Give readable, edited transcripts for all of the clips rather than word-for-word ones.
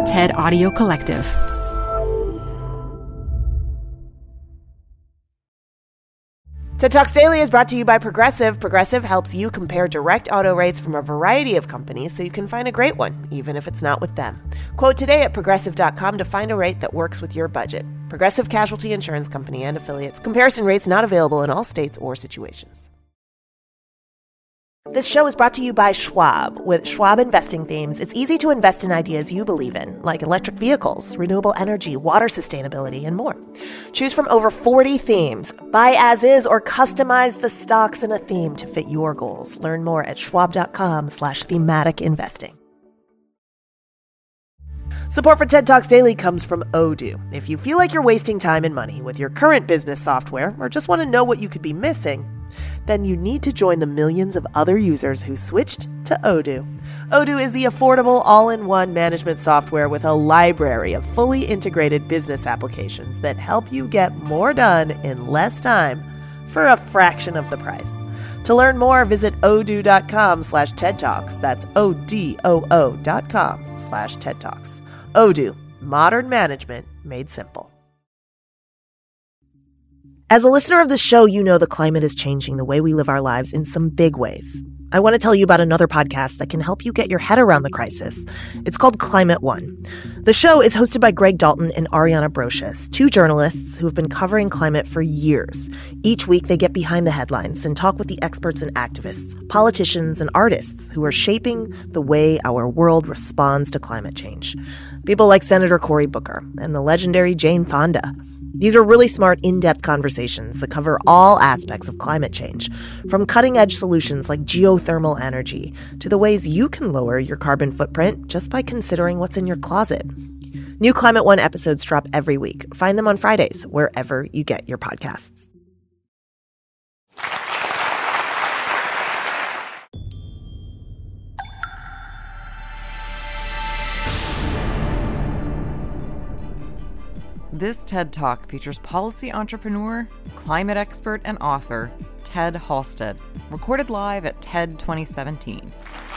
TED Audio Collective. TED Talks Daily is brought to you by Progressive. Progressive helps you compare direct auto rates from a variety of companies so you can find a great one, even if it's not with them. Quote today at Progressive.com to find a rate that works with your budget. Progressive Casualty Insurance Company and Affiliates. Comparison rates not available in all states or situations. This show is brought to you by Schwab. With Schwab investing themes, it's easy to invest in ideas you believe in, like electric vehicles, renewable energy, water sustainability, and more. Choose from over 40 themes. Buy as is or customize the stocks in a theme to fit your goals. Learn more at schwab.com/thematic investing. Support for TED Talks Daily comes from Odoo. If you feel like you're wasting time and money with your current business software or just want to know what you could be missing, then you need to join the millions of other users who switched to Odoo. Odoo is the affordable all-in-one management software with a library of fully integrated business applications that help you get more done in less time for a fraction of the price. To learn more, visit odoo.com/TED Talks. That's ODOO.com/TED Talks. Odoo, modern management made simple. As a listener of this show, you know the climate is changing the way we live our lives in some big ways. I want to tell you about another podcast that can help you get your head around the crisis. It's called Climate One. The show is hosted by Greg Dalton and Ariana Brocious, two journalists who have been covering climate for years. Each week, they get behind the headlines and talk with the experts and activists, politicians and artists who are shaping the way our world responds to climate change. People like Senator Cory Booker and the legendary Jane Fonda. These are really smart, in-depth conversations that cover all aspects of climate change, from cutting-edge solutions like geothermal energy to the ways you can lower your carbon footprint just by considering what's in your closet. New Climate One episodes drop every week. Find them on Fridays, wherever you get your podcasts. This TED Talk features policy entrepreneur, climate expert, and author Ted Halstead, recorded live at TED 2017.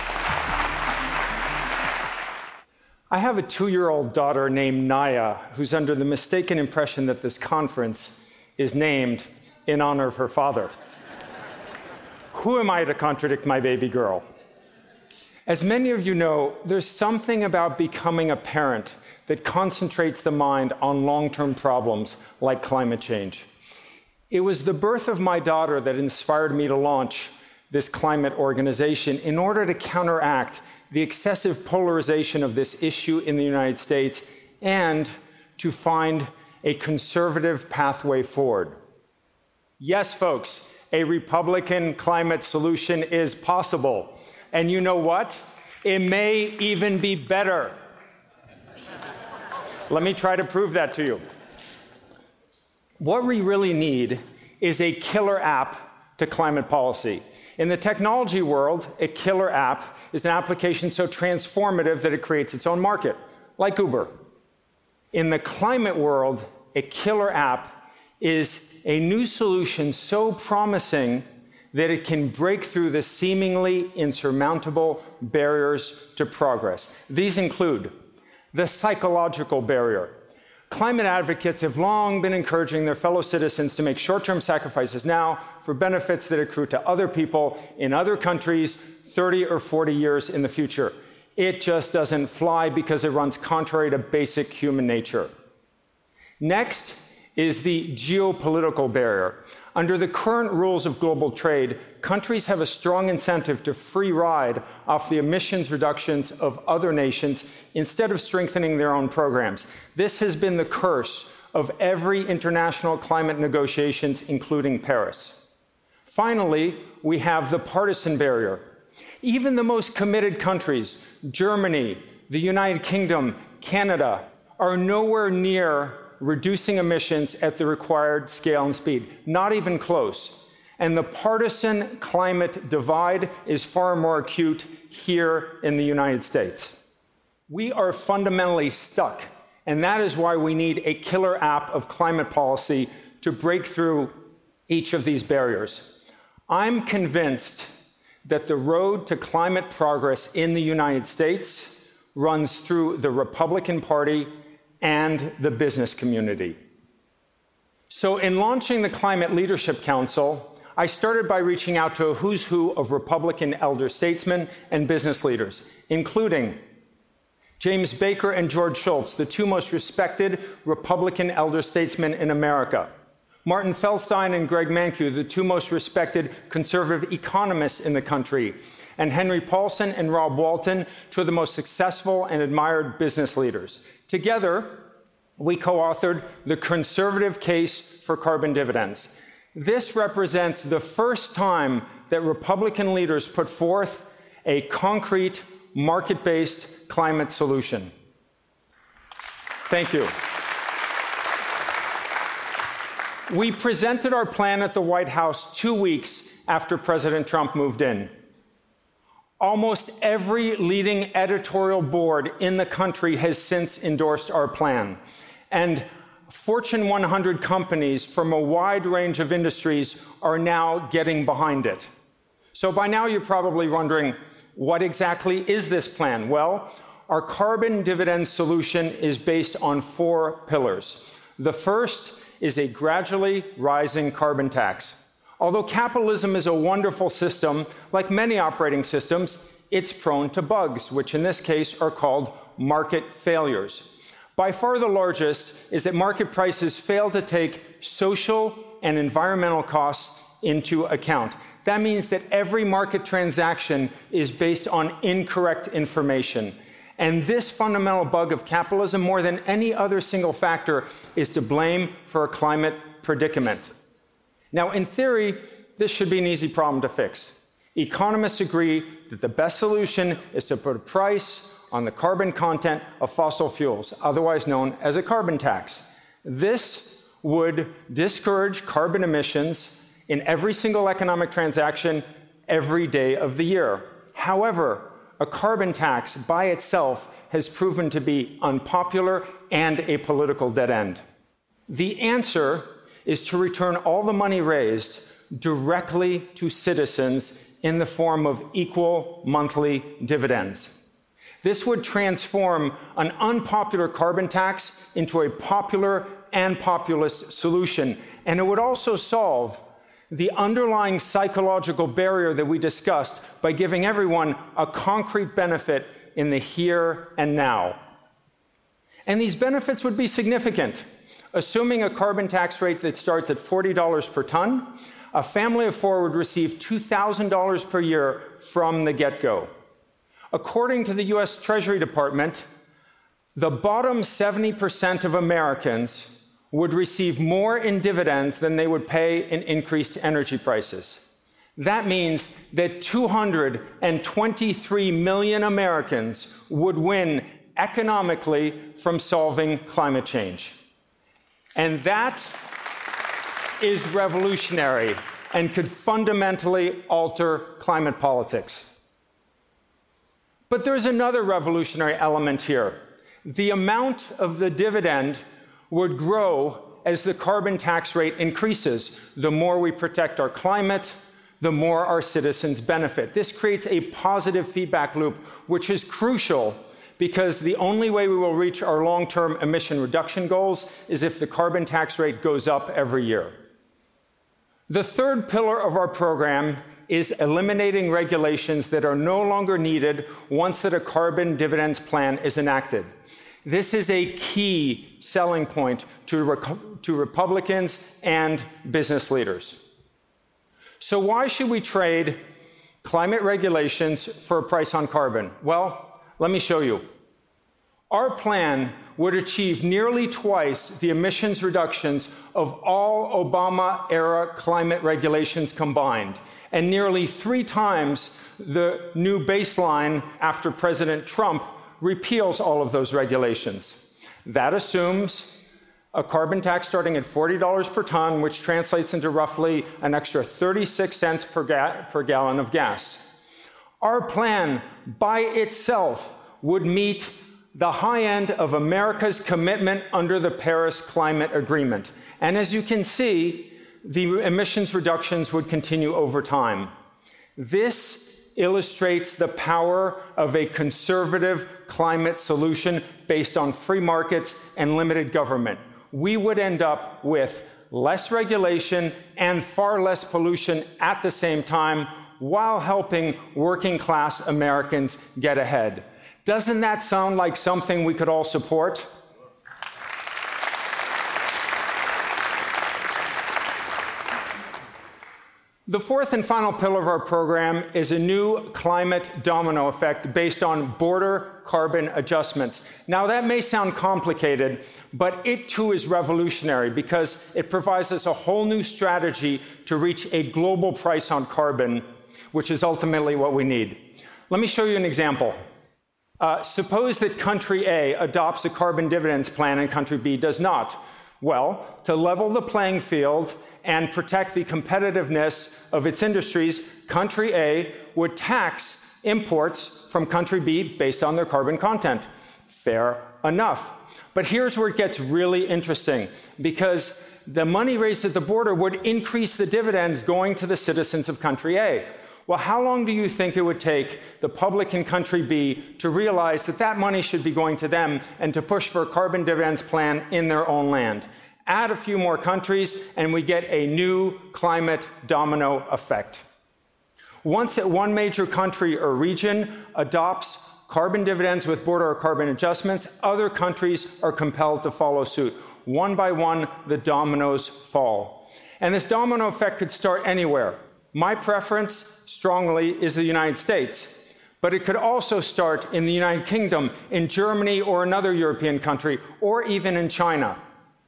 I have a 2-year-old daughter named Naya, who's under the mistaken impression that this conference is named in honor of her father. Who am I to contradict my baby girl? As many of you know, there's something about becoming a parent that concentrates the mind on long-term problems like climate change. It was the birth of my daughter that inspired me to launch this climate organization in order to counteract the excessive polarization of this issue in the United States and to find a conservative pathway forward. Yes, folks, a Republican climate solution is possible. And you know what? It may even be better. Let me try to prove that to you. What we really need is a killer app to climate policy. In the technology world, a killer app is an application so transformative that it creates its own market, like Uber. In the climate world, a killer app is a new solution so promising that it can break through the seemingly insurmountable barriers to progress. These include the psychological barrier. Climate advocates have long been encouraging their fellow citizens to make short-term sacrifices now for benefits that accrue to other people in other countries 30 or 40 years in the future. It just doesn't fly because it runs contrary to basic human nature. Next is the geopolitical barrier. Under the current rules of global trade, countries have a strong incentive to free ride off the emissions reductions of other nations instead of strengthening their own programs. This has been the curse of every international climate negotiations, including Paris. Finally, we have the partisan barrier. Even the most committed countries, Germany, the United Kingdom, Canada, are nowhere near reducing emissions at the required scale and speed, not even close. And the partisan climate divide is far more acute here in the United States. We are fundamentally stuck, and that is why we need a killer app of climate policy to break through each of these barriers. I'm convinced that the road to climate progress in the United States runs through the Republican Party and the business community. So in launching the Climate Leadership Council, I started by reaching out to a who's who of Republican elder statesmen and business leaders, including James Baker and George Shultz, the two most respected Republican elder statesmen in America. Martin Feldstein and Greg Mankiw, the two most respected conservative economists in the country. And Henry Paulson and Rob Walton, two of the most successful and admired business leaders. Together, we co-authored The Conservative Case for Carbon Dividends. This represents the first time that Republican leaders put forth a concrete, market-based climate solution. Thank you. We presented our plan at the White House 2 weeks after President Trump moved in. Almost every leading editorial board in the country has since endorsed our plan. And Fortune 100 companies from a wide range of industries are now getting behind it. So by now you're probably wondering, what exactly is this plan? Well, our carbon dividend solution is based on 4 pillars. The first is a gradually rising carbon tax. Although capitalism is a wonderful system, like many operating systems, it's prone to bugs, which in this case are called market failures. By far the largest is that market prices fail to take social and environmental costs into account. That means that every market transaction is based on incorrect information. And this fundamental bug of capitalism, more than any other single factor, is to blame for a climate predicament. Now, in theory, this should be an easy problem to fix. Economists agree that the best solution is to put a price on the carbon content of fossil fuels, otherwise known as a carbon tax. This would discourage carbon emissions in every single economic transaction every day of the year. However, a carbon tax by itself has proven to be unpopular and a political dead end. The answer is to return all the money raised directly to citizens in the form of equal monthly dividends. This would transform an unpopular carbon tax into a popular and populist solution, and it would also solve the underlying psychological barrier that we discussed by giving everyone a concrete benefit in the here and now. And these benefits would be significant. Assuming a carbon tax rate that starts at $40 per ton, a family of 4 would receive $2,000 per year from the get-go. According to the US Treasury Department, the bottom 70% of Americans would receive more in dividends than they would pay in increased energy prices. That means that 223 million Americans would win economically from solving climate change. And that is revolutionary and could fundamentally alter climate politics. But there's another revolutionary element here. The amount of the dividend would grow as the carbon tax rate increases. The more we protect our climate, the more our citizens benefit. This creates a positive feedback loop, which is crucial because the only way we will reach our long-term emission reduction goals is if the carbon tax rate goes up every year. The third pillar of our program is eliminating regulations that are no longer needed once that a carbon dividends plan is enacted. This is a key selling point to Republicans and business leaders. So why should we trade climate regulations for a price on carbon? Well, let me show you. Our plan would achieve nearly twice the emissions reductions of all Obama-era climate regulations combined, and nearly 3 times the new baseline after President Trump repeals all of those regulations. That assumes a carbon tax starting at $40 per ton, which translates into roughly an extra 36 cents per gallon of gas. Our plan by itself would meet the high end of America's commitment under the Paris Climate Agreement. And as you can see, the emissions reductions would continue over time. This illustrates the power of a conservative climate solution based on free markets and limited government. We would end up with less regulation and far less pollution at the same time, while helping working class Americans get ahead. Doesn't that sound like something we could all support? The fourth and final pillar of our program is a new climate domino effect based on border carbon adjustments. Now, that may sound complicated, but it too is revolutionary because it provides us a whole new strategy to reach a global price on carbon, which is ultimately what we need. Let me show you an example. Suppose that country A adopts a carbon dividends plan and country B does not. Well, to level the playing field and protect the competitiveness of its industries, country A would tax imports from country B based on their carbon content. Fair enough. But here's where it gets really interesting, because the money raised at the border would increase the dividends going to the citizens of country A. Well, how long do you think it would take the public in country B to realize that that money should be going to them and to push for a carbon dividends plan in their own land? Add a few more countries, and we get a new climate domino effect. Once one major country or region adopts carbon dividends with border or carbon adjustments, other countries are compelled to follow suit. One by one, the dominoes fall. And this domino effect could start anywhere. My preference, strongly, is the United States. But it could also start in the United Kingdom, in Germany or another European country, or even in China.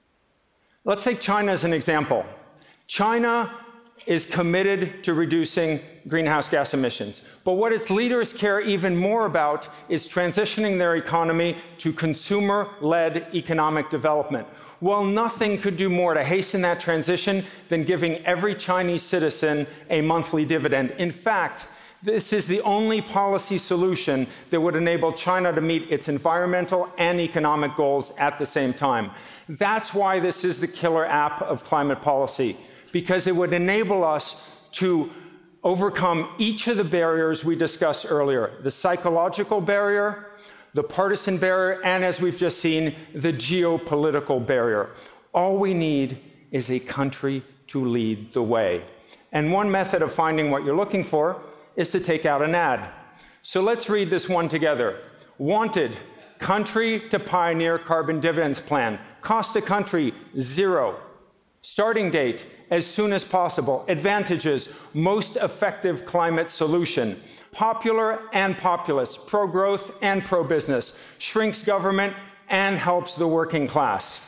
Let's take China as an example. China is committed to reducing greenhouse gas emissions. But what its leaders care even more about is transitioning their economy to consumer-led economic development. Well, nothing could do more to hasten that transition than giving every Chinese citizen a monthly dividend. In fact, this is the only policy solution that would enable China to meet its environmental and economic goals at the same time. That's why this is the killer app of climate policy, because it would enable us to overcome each of the barriers we discussed earlier: the psychological barrier, the partisan barrier, and, as we've just seen, the geopolitical barrier. All we need is a country to lead the way. And one method of finding what you're looking for is to take out an ad. So let's read this one together. Wanted, country to pioneer carbon dividends plan. Cost to country, $0. Starting date, as soon as possible. Advantages, most effective climate solution. Popular and populist, pro-growth and pro-business. Shrinks government and helps the working class.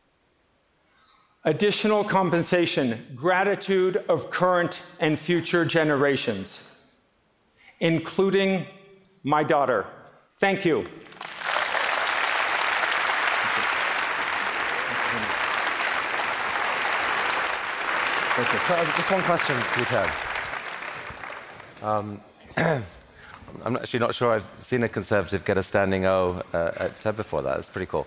Additional compensation, gratitude of current and future generations, including my daughter. Thank you. So just one question for you, Ted. I'm actually not sure I've seen a Conservative get a standing O at TED before that. It's pretty cool.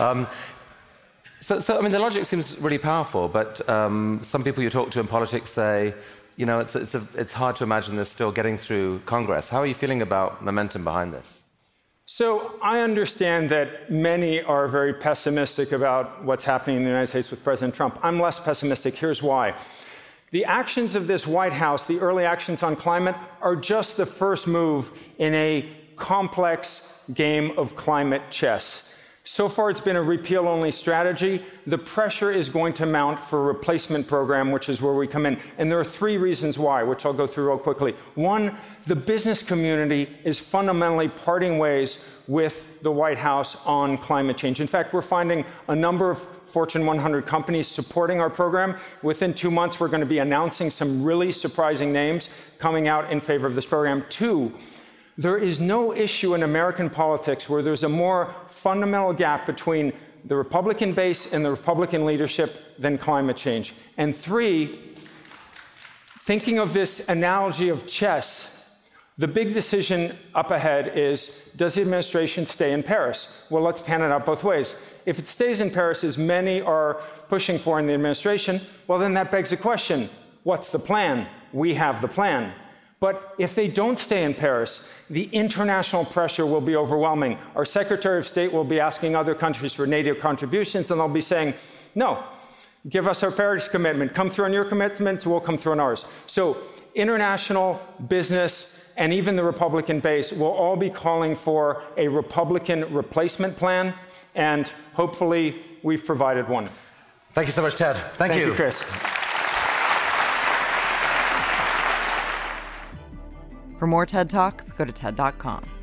So I mean, the logic seems really powerful, but some people you talk to in politics say, you know, it's hard to imagine this still getting through Congress. How are you feeling about momentum behind this? So I understand that many are very pessimistic about what's happening in the United States with President Trump. I'm less pessimistic. Here's why. The actions of this White House, the early actions on climate, are just the first move in a complex game of climate chess. So far, it's been a repeal-only strategy. The pressure is going to mount for a replacement program, which is where we come in. And there are three reasons why, which I'll go through real quickly. One, the business community is fundamentally parting ways with the White House on climate change. In fact, we're finding a number of Fortune 100 companies supporting our program. Within 2 months, we're going to be announcing some really surprising names coming out in favor of this program. Two, there is no issue in American politics where there's a more fundamental gap between the Republican base and the Republican leadership than climate change. And three, thinking of this analogy of chess, the big decision up ahead is, does the administration stay in Paris? Well, let's pan it out both ways. If it stays in Paris, as many are pushing for in the administration, well, then that begs the question, what's the plan? We have the plan. But if they don't stay in Paris, the international pressure will be overwhelming. Our Secretary of State will be asking other countries for NATO contributions, and they'll be saying, no, give us our Paris commitment. Come through on your commitments, we'll come through on ours. So international, business, and even the Republican base will all be calling for a Republican replacement plan, and hopefully we've provided one. Thank you so much, Ted. Thank you. Thank you, Chris. For more TED Talks, go to TED.com.